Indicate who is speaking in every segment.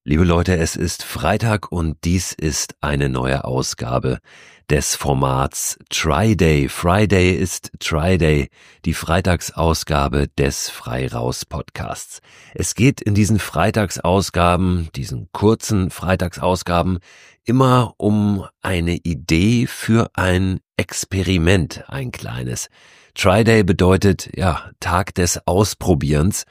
Speaker 1: Liebe Leute, es ist Freitag und dies ist eine neue Ausgabe des Formats Try-Day. Friday ist Try-Day, die Freitagsausgabe des Frei-Raus-Podcasts. Es geht in diesen Freitagsausgaben, diesen kurzen Freitagsausgaben, immer um eine Idee für ein Experiment, ein kleines. Try-Day bedeutet, Tag des Ausprobierens.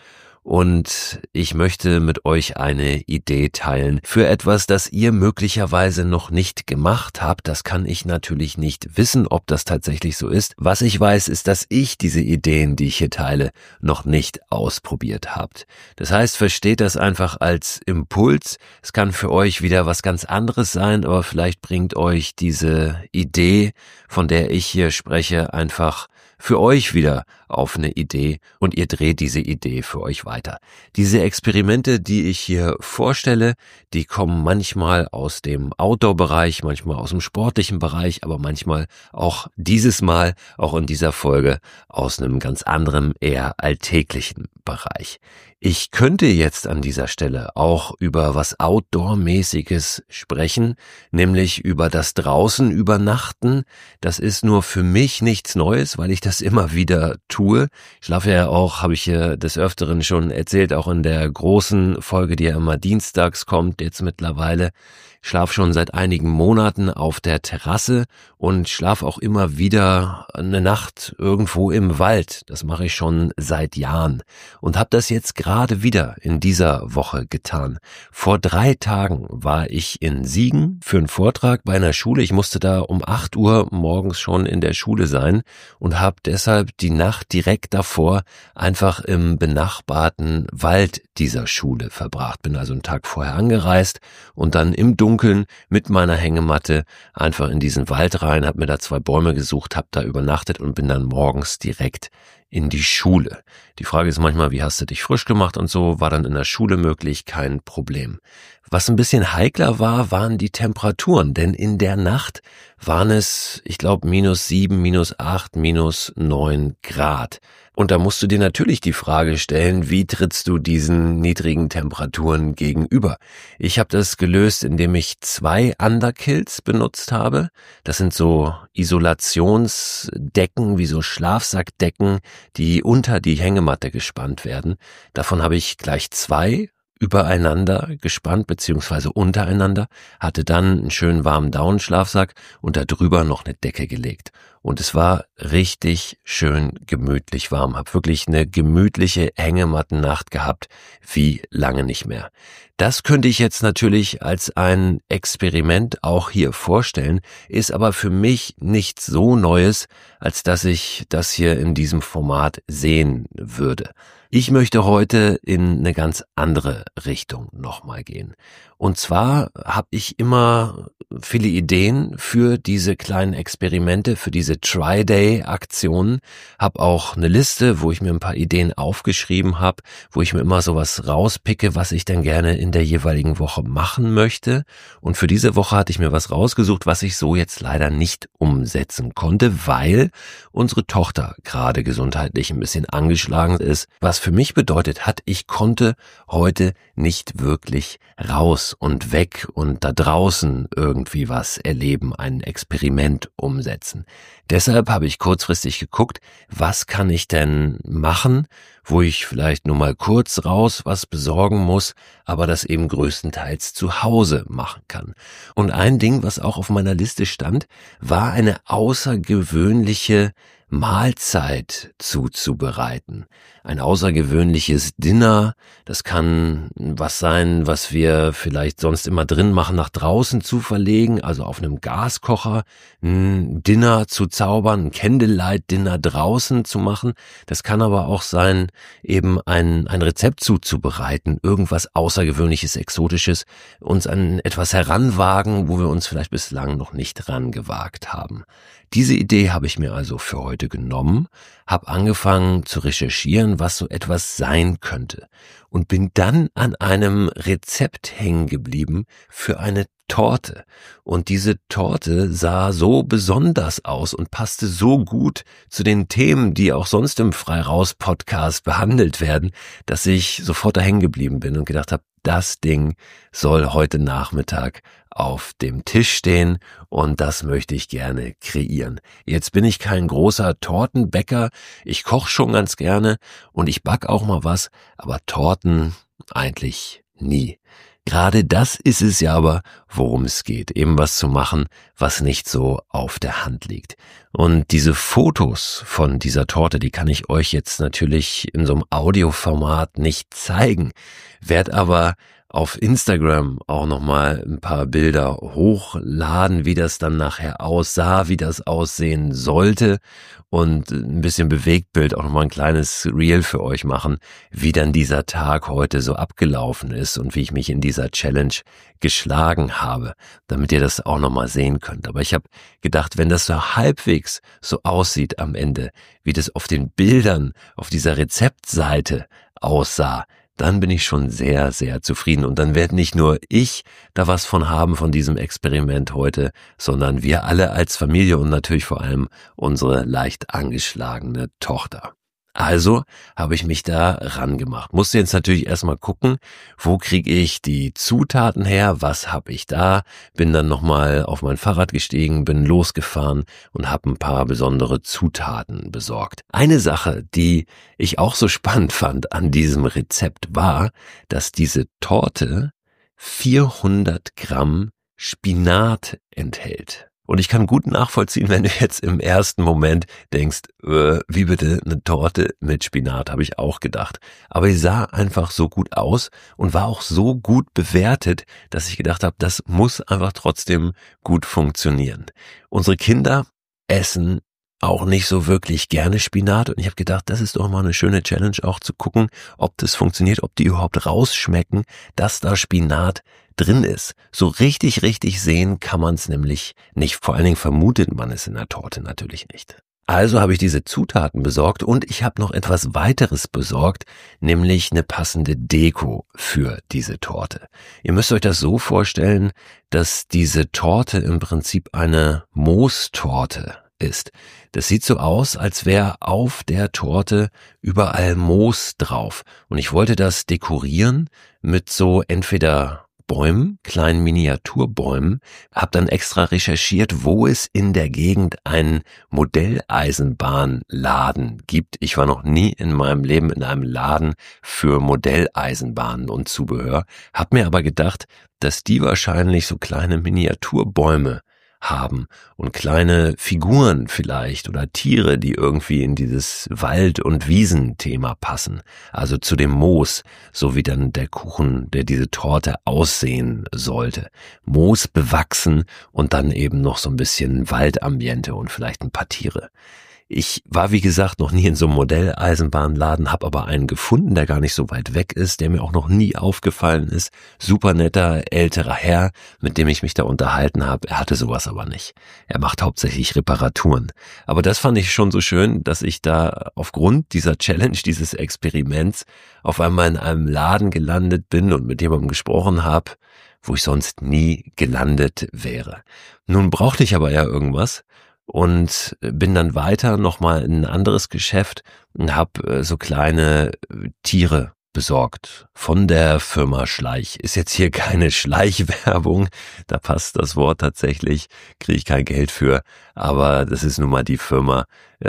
Speaker 1: Und ich möchte mit euch eine Idee teilen für etwas, das ihr möglicherweise noch nicht gemacht habt. Das kann ich natürlich nicht wissen, ob das tatsächlich so ist. Was ich weiß, ist, dass ich diese Ideen, die ich hier teile, noch nicht ausprobiert habt. Das heißt, versteht das einfach als Impuls. Es kann für euch wieder was ganz anderes sein, aber vielleicht bringt euch diese Idee, von der ich hier spreche, einfach für euch wieder auf eine Idee und ihr dreht diese Idee für euch weiter. Diese Experimente, die ich hier vorstelle, die kommen manchmal aus dem Outdoor-Bereich, manchmal aus dem sportlichen Bereich, aber manchmal auch dieses Mal, auch in dieser Folge, aus einem ganz anderen, eher alltäglichen Bereich. Ich könnte jetzt an dieser Stelle auch über was Outdoor-mäßiges sprechen, nämlich über das draußen Übernachten. Das ist nur für mich nichts Neues, weil ich das immer wieder tue. Ich schlafe ja auch, habe ich ja des Öfteren schon erzählt, auch in der großen Folge, die ja immer dienstags kommt, jetzt mittlerweile. Ich schlafe schon seit einigen Monaten auf der Terrasse und schlafe auch immer wieder eine Nacht irgendwo im Wald. Das mache ich schon seit Jahren und habe das jetzt gerade wieder in dieser Woche getan. Vor 3 Tagen war ich in Siegen für einen Vortrag bei einer Schule. Ich musste da um 8 Uhr morgens schon in der Schule sein und habe deshalb die Nacht direkt davor einfach im benachbarten Wald dieser Schule verbracht. Bin also einen Tag vorher angereist und dann im Dunkeln mit meiner Hängematte einfach in diesen Wald rein, habe mir da 2 Bäume gesucht, habe da übernachtet und bin dann morgens direkt in die Schule. Die Frage ist manchmal, wie hast du dich frisch gemacht und so, war dann in der Schule möglich, kein Problem. Was ein bisschen heikler war, waren die Temperaturen, denn in der Nacht waren es, ich glaube, -7, -8, -9 Grad. Und da musst du dir natürlich die Frage stellen, wie trittst du diesen niedrigen Temperaturen gegenüber? Ich habe das gelöst, indem ich 2 Underkills benutzt habe. Das sind so Isolationsdecken, wie so Schlafsackdecken, die unter die Hängematte gespannt werden. Davon habe ich gleich 2 übereinander gespannt beziehungsweise untereinander, hatte dann einen schönen warmen Daunenschlafsack und da drüber noch eine Decke gelegt. Und es war richtig schön gemütlich warm. Hab wirklich eine gemütliche Hängematten-Nacht gehabt, wie lange nicht mehr. Das könnte ich jetzt natürlich als ein Experiment auch hier vorstellen, ist aber für mich nichts so Neues, als dass ich das hier in diesem Format sehen würde. Ich möchte heute in eine ganz andere Richtung nochmal gehen. Und zwar habe ich immer viele Ideen für diese kleinen Experimente, für diese Try-Day-Aktionen. Habe auch eine Liste, wo ich mir ein paar Ideen aufgeschrieben habe, wo ich mir immer sowas rauspicke, was ich dann gerne in der jeweiligen Woche machen möchte. Und für diese Woche hatte ich mir was rausgesucht, was ich so jetzt leider nicht umsetzen konnte, weil unsere Tochter gerade gesundheitlich ein bisschen angeschlagen ist. Was für mich bedeutet hat, ich konnte heute nicht wirklich raus und weg und da draußen irgendwie was erleben, ein Experiment umsetzen. Deshalb habe ich kurzfristig geguckt, was kann ich denn machen, wo ich vielleicht nur mal kurz raus was besorgen muss, aber das eben größtenteils zu Hause machen kann. Und ein Ding, was auch auf meiner Liste stand, war eine außergewöhnliche Mahlzeit zuzubereiten. Ein außergewöhnliches Dinner, das kann was sein, was wir vielleicht sonst immer drin machen, nach draußen zu verlegen, also auf einem Gaskocher ein Dinner zu zaubern, ein Candlelight-Dinner draußen zu machen. Das kann aber auch sein, eben ein Rezept zuzubereiten, irgendwas Außergewöhnliches, Exotisches, uns an etwas heranwagen, wo wir uns vielleicht bislang noch nicht rangewagt haben. Diese Idee habe ich mir also für heute genommen, habe angefangen zu recherchieren, was so etwas sein könnte und bin dann an einem Rezept hängen geblieben für eine Torte. Und diese Torte sah so besonders aus und passte so gut zu den Themen, die auch sonst im Frei-Raus-Podcast behandelt werden, dass ich sofort da hängen geblieben bin und gedacht habe, das Ding soll heute Nachmittag auf dem Tisch stehen und das möchte ich gerne kreieren. Jetzt bin ich kein großer Tortenbäcker, ich koche schon ganz gerne und ich back auch mal was, aber Torten eigentlich nie. Gerade das ist es ja aber, worum es geht, eben was zu machen, was nicht so auf der Hand liegt. Und diese Fotos von dieser Torte, die kann ich euch jetzt natürlich in so einem Audioformat nicht zeigen, werd aber auf Instagram auch nochmal ein paar Bilder hochladen, wie das dann nachher aussah, wie das aussehen sollte und ein bisschen Bewegtbild, auch nochmal ein kleines Reel für euch machen, wie dann dieser Tag heute so abgelaufen ist und wie ich mich in dieser Challenge geschlagen habe, damit ihr das auch nochmal sehen könnt. Aber ich habe gedacht, wenn das so halbwegs so aussieht am Ende, wie das auf den Bildern auf dieser Rezeptseite aussah, dann bin ich schon sehr, sehr zufrieden. Und dann werde nicht nur ich da was von haben von diesem Experiment heute, sondern wir alle als Familie und natürlich vor allem unsere leicht angeschlagene Tochter. Also habe ich mich da rangemacht. Musste jetzt natürlich erstmal gucken, wo kriege ich die Zutaten her, was habe ich da, bin dann nochmal auf mein Fahrrad gestiegen, bin losgefahren und habe ein paar besondere Zutaten besorgt. Eine Sache, die ich auch so spannend fand an diesem Rezept war, dass diese Torte 400 Gramm Spinat enthält. Und ich kann gut nachvollziehen, wenn du jetzt im ersten Moment denkst, wie bitte eine Torte mit Spinat, habe ich auch gedacht. Aber sie sah einfach so gut aus und war auch so gut bewertet, dass ich gedacht habe, das muss einfach trotzdem gut funktionieren. Unsere Kinder essen auch nicht so wirklich gerne Spinat und ich habe gedacht, das ist doch mal eine schöne Challenge auch zu gucken, ob das funktioniert, ob die überhaupt rausschmecken, dass da Spinat drin ist. So richtig sehen kann man es nämlich nicht. Vor allen Dingen vermutet man es in der Torte natürlich nicht. Also habe ich diese Zutaten besorgt und ich habe noch etwas weiteres besorgt, nämlich eine passende Deko für diese Torte. Ihr müsst euch das so vorstellen, dass diese Torte im Prinzip eine Moostorte ist. Das sieht so aus, als wäre auf der Torte überall Moos drauf. Und ich wollte das dekorieren mit so entweder Bäumen, kleinen Miniaturbäumen, habe dann extra recherchiert, wo es in der Gegend einen Modelleisenbahnladen gibt. Ich war noch nie in meinem Leben in einem Laden für Modelleisenbahnen und Zubehör, habe mir aber gedacht, dass die wahrscheinlich so kleine Miniaturbäume haben und kleine Figuren vielleicht oder Tiere, die irgendwie in dieses Wald- und Wiesenthema passen, also zu dem Moos, so wie dann der Kuchen, der diese Torte aussehen sollte. Moos bewachsen und dann eben noch so ein bisschen Waldambiente und vielleicht ein paar Tiere. Ich war, wie gesagt, noch nie in so einem Modelleisenbahnladen, habe aber einen gefunden, der gar nicht so weit weg ist, der mir auch noch nie aufgefallen ist. Super netter, älterer Herr, mit dem ich mich da unterhalten habe. Er hatte sowas aber nicht. Er macht hauptsächlich Reparaturen. Aber das fand ich schon so schön, dass ich da aufgrund dieser Challenge, dieses Experiments, auf einmal in einem Laden gelandet bin und mit jemandem gesprochen habe, wo ich sonst nie gelandet wäre. Nun brauchte ich aber ja irgendwas. Und bin dann weiter nochmal in ein anderes Geschäft und habe so kleine Tiere besorgt von der Firma Schleich. Ist jetzt hier keine Schleichwerbung, da passt das Wort tatsächlich, kriege ich kein Geld für, aber das ist nun mal die Firma,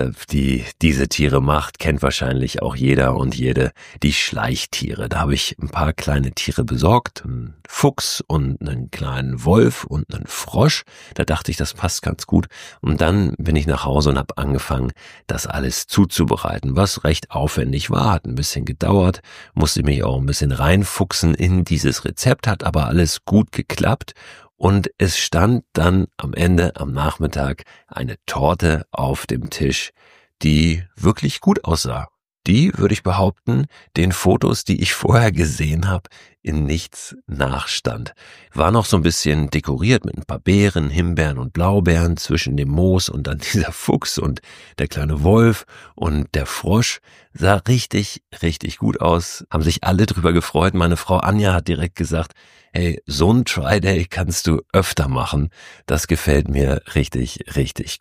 Speaker 1: die diese Tiere macht, kennt wahrscheinlich auch jeder und jede, die Schleichtiere. Da habe ich ein paar kleine Tiere besorgt, einen Fuchs und einen kleinen Wolf und einen Frosch. Da dachte ich, das passt ganz gut. Und dann bin ich nach Hause und habe angefangen, das alles zuzubereiten, was recht aufwendig war, hat ein bisschen gedauert, musste mich auch ein bisschen reinfuchsen in dieses Rezept, hat aber alles gut geklappt. Und es stand dann am Ende, am Nachmittag, eine Torte auf dem Tisch, die wirklich gut aussah. Die, würde ich behaupten, den Fotos, die ich vorher gesehen habe, in nichts nachstand. War noch so ein bisschen dekoriert mit ein paar Beeren, Himbeeren und Blaubeeren zwischen dem Moos und dann dieser Fuchs und der kleine Wolf und der Frosch. Sah richtig gut aus. Haben sich alle drüber gefreut. Meine Frau Anja hat direkt gesagt, hey, so ein Try-Day kannst du öfter machen. Das gefällt mir richtig gut.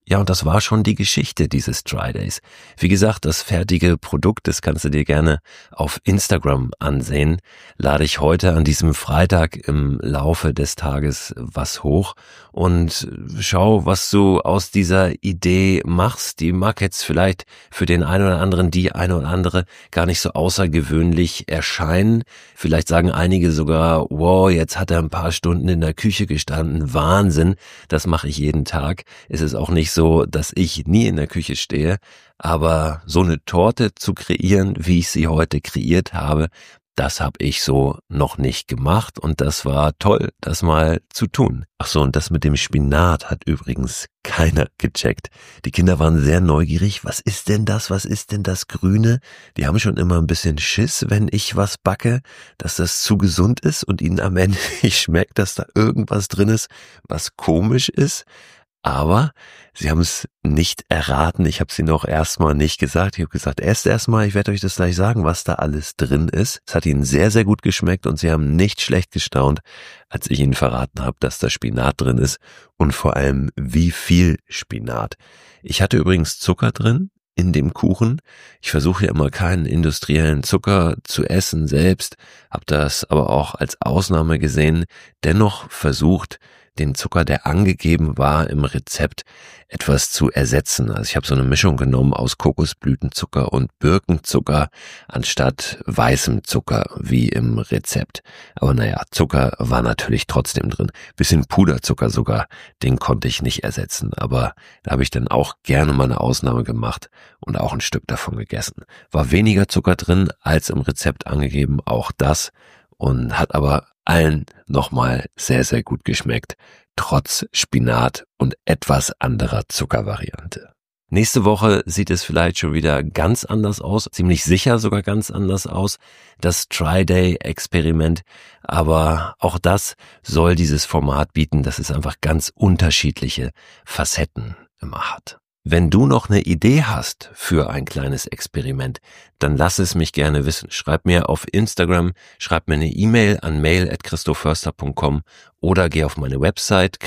Speaker 1: Ja, und das war schon die Geschichte dieses Try-Days. Wie gesagt, das fertige Produkt, das kannst du dir gerne auf Instagram ansehen. Lade ich heute an diesem Freitag im Laufe des Tages was hoch und schau, was du aus dieser Idee machst. Die mag jetzt vielleicht für den einen oder anderen, die eine oder andere gar nicht so außergewöhnlich erscheinen. Vielleicht sagen einige sogar, wow, jetzt hat er ein paar Stunden in der Küche gestanden. Wahnsinn, das mache ich jeden Tag. Es ist auch nicht so, dass ich nie in der Küche stehe, aber so eine Torte zu kreieren, wie ich sie heute kreiert habe, das habe ich so noch nicht gemacht und das war toll, das mal zu tun. Ach so, und das mit dem Spinat hat übrigens keiner gecheckt. Die Kinder waren sehr neugierig. Was ist denn das? Was ist denn das Grüne? Die haben schon immer ein bisschen Schiss, wenn ich was backe, dass das zu gesund ist und ihnen am Ende nicht schmeckt, dass da irgendwas drin ist, was komisch ist. Aber sie haben es nicht erraten. Ich habe es ihnen auch erstmal nicht gesagt. Ich habe gesagt, erstmal, ich werde euch das gleich sagen, was da alles drin ist. Es hat ihnen sehr, sehr gut geschmeckt und sie haben nicht schlecht gestaunt, als ich ihnen verraten habe, dass da Spinat drin ist und vor allem, wie viel Spinat. Ich hatte übrigens Zucker drin in dem Kuchen. Ich versuche ja immer keinen industriellen Zucker zu essen selbst, habe das aber auch als Ausnahme gesehen, dennoch versucht, den Zucker, der angegeben war im Rezept, etwas zu ersetzen. Also ich habe so eine Mischung genommen aus Kokosblütenzucker und Birkenzucker anstatt weißem Zucker wie im Rezept. Aber naja, Zucker war natürlich trotzdem drin. Bisschen Puderzucker sogar, den konnte ich nicht ersetzen. Aber da habe ich dann auch gerne mal eine Ausnahme gemacht und auch ein Stück davon gegessen. War weniger Zucker drin als im Rezept angegeben, auch das. Und hat aber allen nochmal sehr, sehr gut geschmeckt, trotz Spinat und etwas anderer Zuckervariante. Nächste Woche sieht es vielleicht schon wieder ganz anders aus, ziemlich sicher sogar ganz anders aus, das Try-Day-Experiment, aber auch das soll dieses Format bieten, dass es einfach ganz unterschiedliche Facetten immer hat. Wenn du noch eine Idee hast für ein kleines Experiment, dann lass es mich gerne wissen. Schreib mir auf Instagram, schreib mir eine E-Mail an mail@christoförster.com oder geh auf meine Website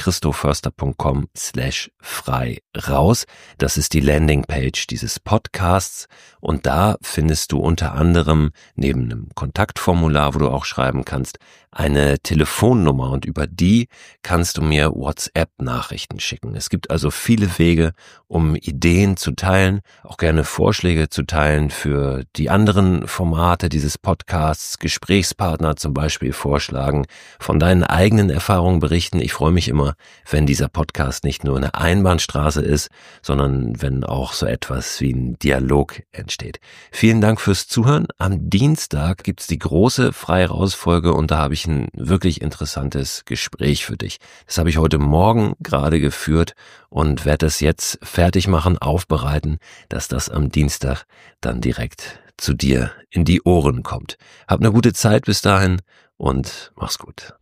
Speaker 1: christoförster.com/frei raus. Das ist die Landingpage dieses Podcasts und da findest du unter anderem neben einem Kontaktformular, wo du auch schreiben kannst, eine Telefonnummer und über die kannst du mir WhatsApp-Nachrichten schicken. Es gibt also viele Wege, um Ideen zu teilen, auch gerne Vorschläge zu teilen für die anderen Formate dieses Podcasts, Gesprächspartner zum Beispiel vorschlagen, von deinen eigenen Erfahrungen berichten. Ich freue mich immer, wenn dieser Podcast nicht nur eine Einbahnstraße ist, sondern wenn auch so etwas wie ein Dialog entsteht. Vielen Dank fürs Zuhören. Am Dienstag gibt's die große Frei-Raus-Folge und da habe ich ein wirklich interessantes Gespräch für dich. Das habe ich heute Morgen gerade geführt und werde es jetzt fertig machen, aufbereiten, dass das am Dienstag dann direkt zu dir in die Ohren kommt. Hab eine gute Zeit bis dahin und mach's gut.